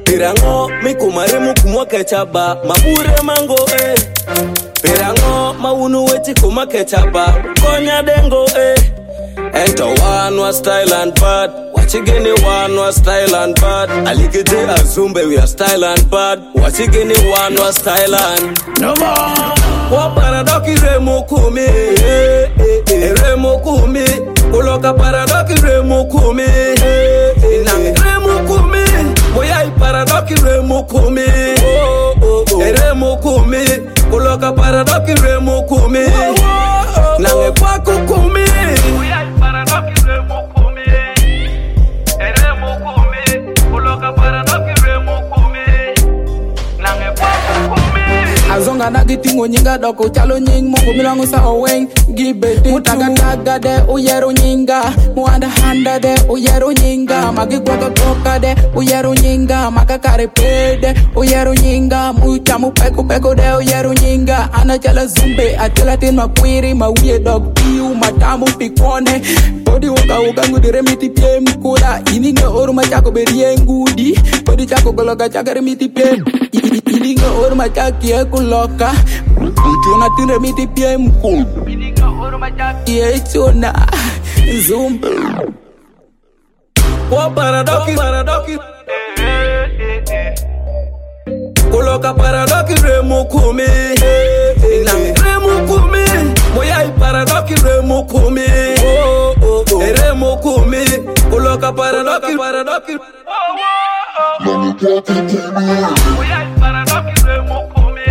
Pirango mikumare mukumwa kechaba mabure mango Pirango maunu weti kuma kechaba konya dengo Ento one was style and bad Wachigeni one was style and bad Alikete azumbe we are style and bad Wachigeni one was style and no more Waparadoki remukumi Remukumi Kuloka paradoki remukumi Remukumi Moyai paradoki remukumi Remukumi Kuloka paradoki remukumi Nange kwa kukumi Moyai paradoki remukumi Remukumi Kuloka paradoki remukumi Nange kwa kukumi Azonga nagitingo nyinga doko chalo nying Mungu milango sa oweng gibeti Mutagataga de uyero nyinga Muanda handa de uyero nyinga Magigwato toka de uyero nyinga Makakare pede uyero nyinga Muchamu peko de uyero nyinga Ana chala zumbe atela tin makwiri Mawie dog piu matamu pikone Podi uka ngudire miti pie mkula Ininga oru machako berie ngudi Podi chako gologa chakare miti pie Ininga oru machaki kuloka Uchuna tindre miti pie mkulu Ininga oru machaki chuna Zumba Kwa paradoki Kuloka paradoki remukumi Remukumi Moyai paradoki remukumi Remukumi Kuloka paradoki Moyai paradoki remukumi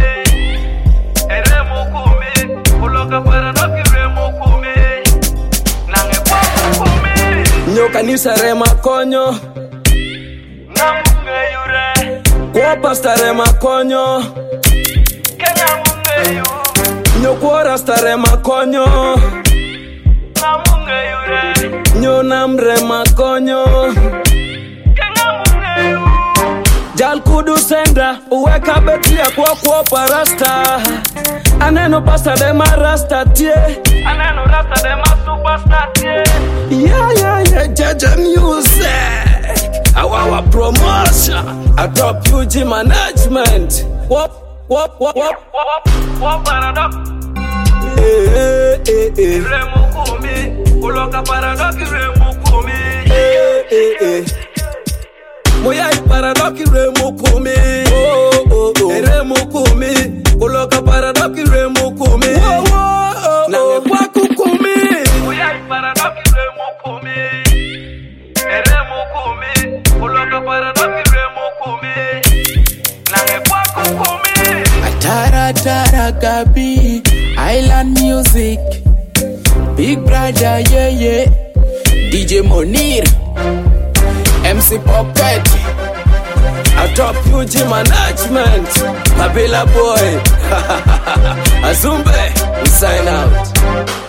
Remukumi Kuloka paradoki remukumi Nange kwa kukumi Nyoka nisa rema konyo Namunge yure Kwa pasta rema konyo Kenya munge yu Nyokwa rasta rema konyo Namunge yure Nyonam rema konyo Kenya munge yu Jal kudu senda Uweka betia kwa parasta Aneno pasta dema rasta tie Aneno rasta dema superstar tie Yeah, Jaja music Our promotion I drop UG management Wop paradox Remukumi Kuloka paradox remukumi Moyai paradox remukumi Remukumi Kuloka paradox remukumi Nange kwa kukumi Moyai paradox remukumi Remukumi Kuloka paradox remukumi Nange kwa kukumi Tara Gabi Island music Big brother yeah DJ Monir MC Pocket I drop UG management Kabila boy Azumbe we sign out